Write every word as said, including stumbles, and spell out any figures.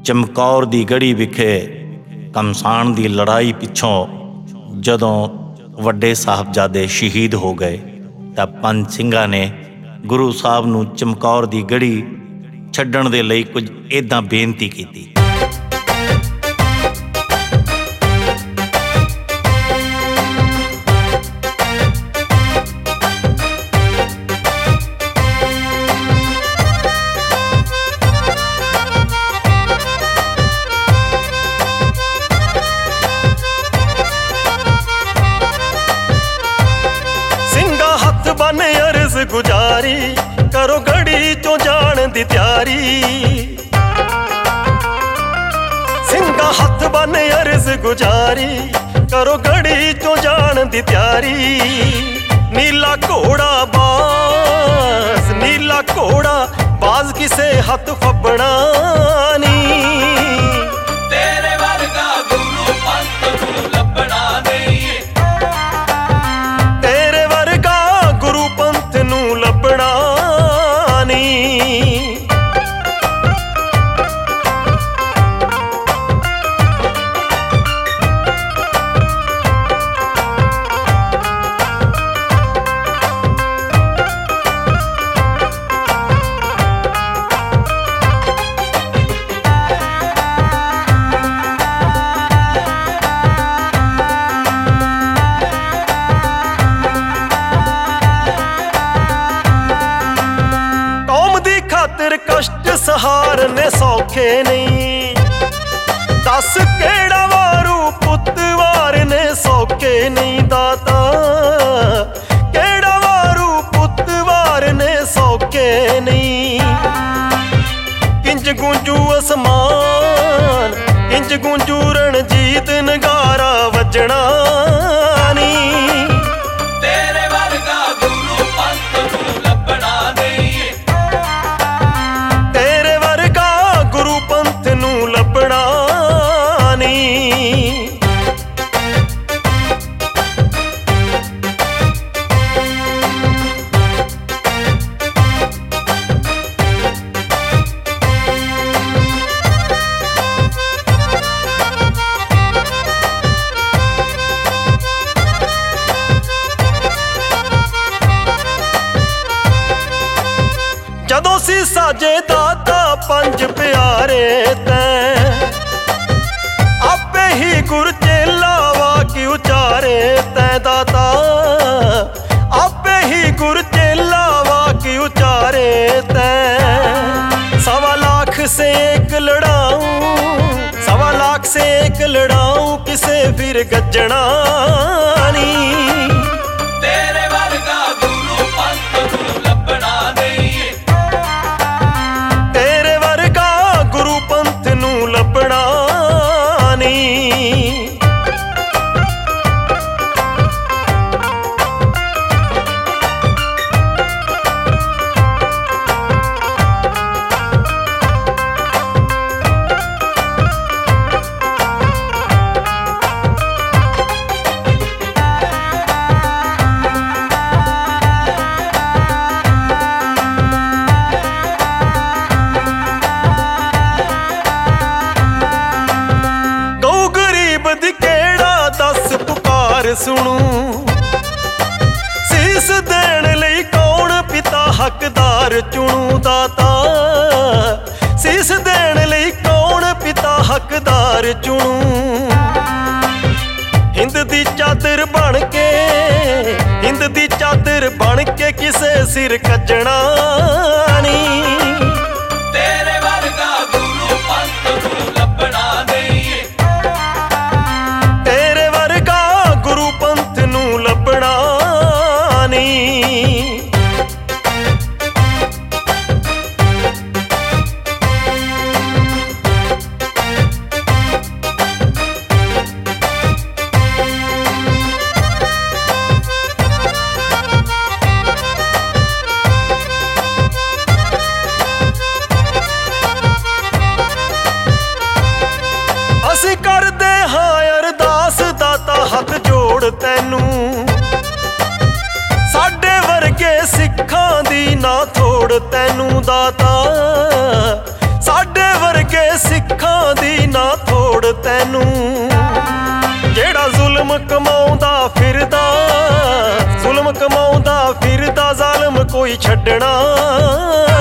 ਚਮਕੌਰ ਦੀ ਗੜੀ ਵਿਖੇ ਘਮਸਾਣ ਦੀ ਲੜਾਈ ਪਿੱਛੋਂ ਜਦੋਂ ਵੱਡੇ ਸਾਹਿਬਜ਼ਾਦੇ ਸ਼ਹੀਦ ਹੋ ਗਏ ਤਾਂ ਪੰਜ ਸਿੰਘਾਂ ਨੇ ਗੁਰੂ ਸਾਹਿਬ ਨੂੰ ਚਮਕੌਰ ਦੀ ਗੜੀ ਛੱਡਣ ਦੇ ਲਈ ਕੁਝ ਇੱਦਾਂ ਬੇਨਤੀ ਕੀਤੀ। बन अर्ज गुजारी करो गड़ी चो जान दी त्यारी, सिंगा हथ बन अर्ज गुजारी करो गड़ी चो जान दी त्यारी। नीला घोड़ा बाज नीला घोड़ा बाज किसे हथ फबना नी, तेरे वर्गा गुरु पंथ नूं लभना नहीं, लभना नहीं। कष्ट सहारने सौखे नहीं, दस केड़ा वारू पुत वारने सौखे नहीं दाता, केड़ा वारू पुत वारने सौखे नहीं। किंज गूंजू आसमान किंज गूंजू रणजीत नगारा वजना नहीं, तेरे वर्गा गुरु पंथ नूं लभना नहीं, लभना नहीं। जदों सी साजे दाता पंज प्यारे तैं आपे ही गुर चेला वाकी उचारे तैं दाता, आपे ही गुर चेला वाकी उचारे तैं। सवा लाख से एक लड़ाऊं सवा लाख से एक लड़ाऊं किसे फिर गजना नहीं, तेरे वर्गा गुरु पंथ नूं लभना नहीं, लभना नहीं। सुनू सीस देण लई कौन पिता हकदार चुनू दाता, सीस देण लई कौन पिता हकदार चुनू। हिंद दी चादर बन के हिंद दी चादर बन के किसे सिर कजना नहीं, तेरे वर्गा गुरु पंथ नूं लभना नहीं, लभना नहीं। असी करदे हां अरदास दाता हथ जोड़ तैनू, साडे वर्गे सिखां दी ना थोड़ तैनू दाता, साडे वर्गे सिखां ਤੈਨੂੰ ਜਿਹੜਾ ਜ਼ੁਲਮ ਕਮਾਉਂਦਾ ਫਿਰਦਾ ਜ਼ੁਲਮ ਕਮਾਉਂਦਾ ਫਿਰਦਾ ਜ਼ਾਲਮ ਕੋਈ ਛੱਡਣਾ